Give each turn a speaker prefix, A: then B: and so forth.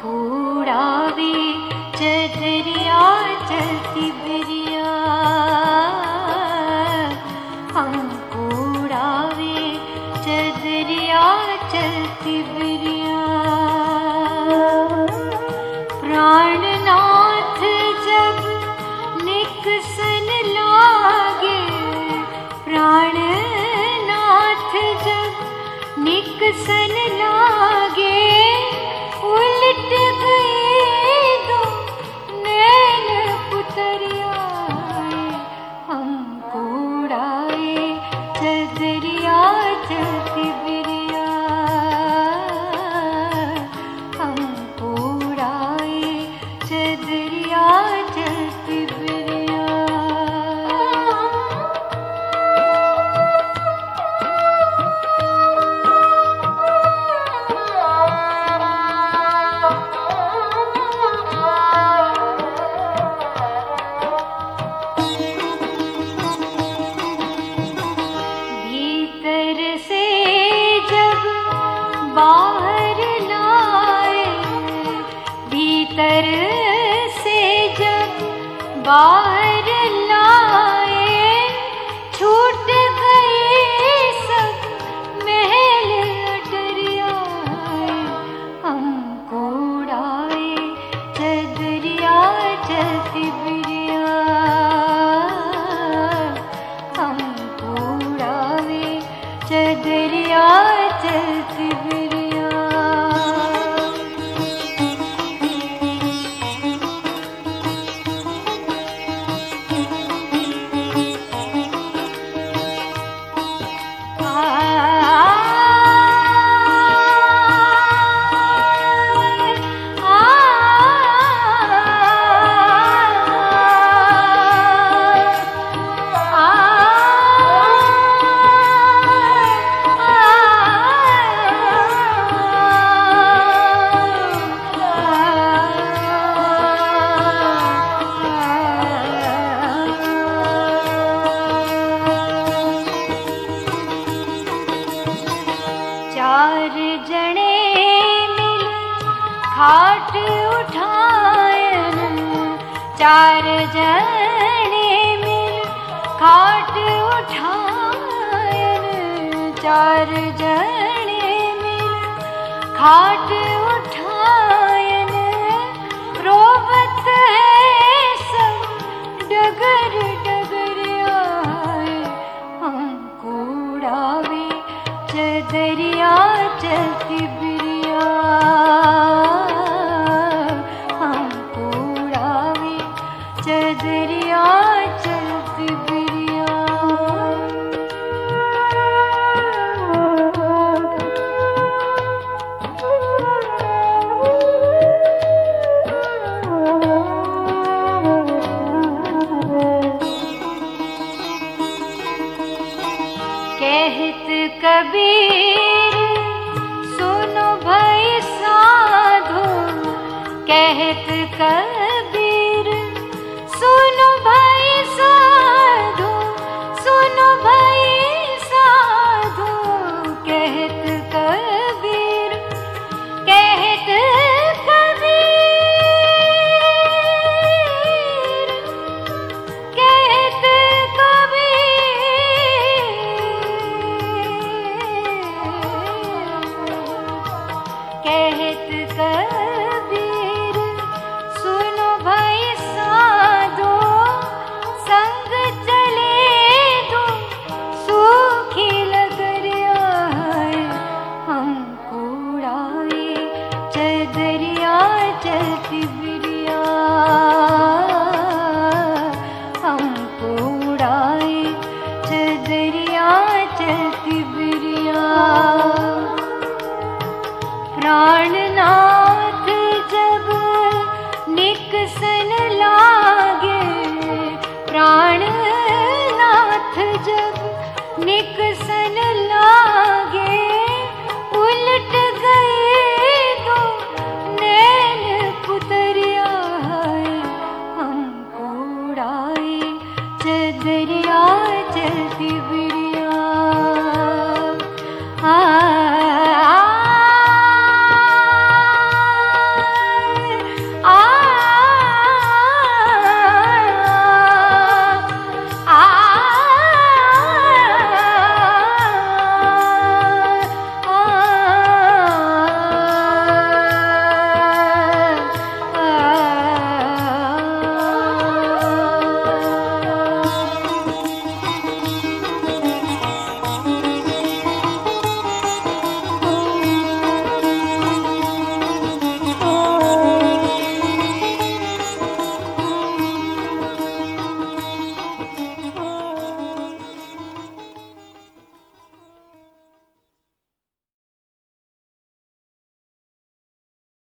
A: उड़ावे चदरिया चलती बिरिया, हमको उड़ावे चदरिया चलती बिरिया। प्राणनाथ जब निकसन लागे, प्राणनाथ जब निकसन लागे, उलट गए दो नैन पुतरिया, हमको उड़ाए चदरिया चलती बिरिया, हमको उड़ाए चदरिया चलती बिरिया। भीतर से जब बाहर लाए, भीतर से जब बाहर लाए, छूट गए सब महल अटरिया, हमको उड़ाए चदरिया चलती बिरिया, हमको उड़ावे चदरिया चलती बिरिया। चार जने मिल खाट उठायन, चार जने मिल खाट उठायन, चार जने मिल खाट उठायन, रोवत है सब डगर डगरिया, हमको उड़ावे चदरिया चलती बिरिया, हमको उड़ावे चदरिया चलती बिरिया। कहत कबीर सुनो भाई साधु, कहत कबीर सुनो भाई साधु, सुनो भाई साधु, कहत कबीर, कहत कबीर, कहत कहत कबीर सुनो भाई साधो, संग चले दो सूखी लगरिया, हमको उड़ाए चदरिया चलती